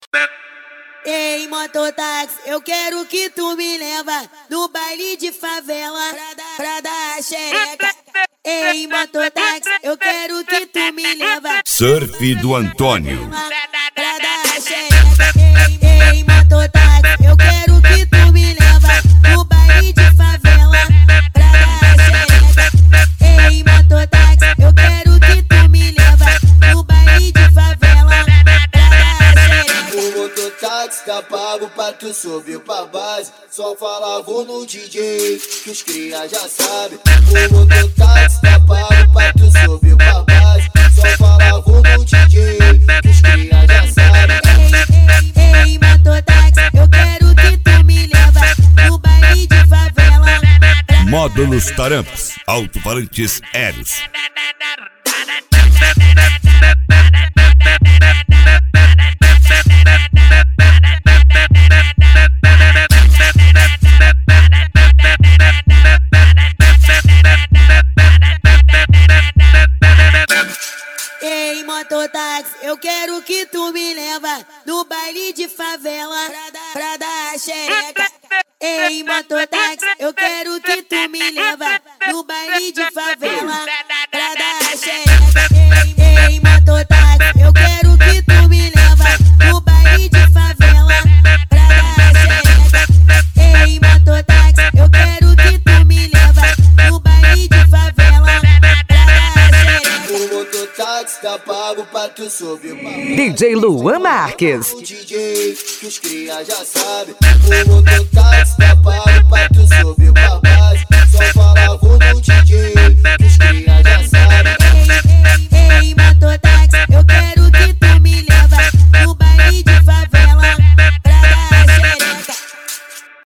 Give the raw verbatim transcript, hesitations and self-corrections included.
Ei, mototáxi, eu quero que tu me leva no baile de favela pra dar, pra dar a xereca. Ei, mototáxi, eu quero que tu me leva Surf do Antônio pra dar a xereca. Ei, ei, mototáxi, eu quero que tu me leva no baile de favela pra dar a xereca. Ei, mototáxi, eu quero que tu me leva no baile de favela pra dar a xereca. O mototáxi tá pago pra tu subir pra base. Só fala vou no D J, que os cria já sabe. O mototáxi tá pago pra tu subir pra base. Só fala vou no D J, que os cria já sabe. Ei, ei, ei, mototáxi, eu quero que tu me leva no baile de favela. Módulos Taramps, alto-falantes Eros. Ei, mototáxi, eu quero que tu me leva no baile de favela pra dar, pra dar a xereca. Ei, mototáxi, eu quero que tu me leva no baile de favela pra dar a xereca. Ei, ei, mototáxi, eu quero que tu me leva no baile de favela pra dar a xereca. Ei, mototáxi, eu quero que tu me leva no baile de favela pra dar a xereca. O mototáxi tá pago pra tu subir pra base. D J Luan Marques. O D J, que os cria já sabe. O mototáxi tá pago pra tu subir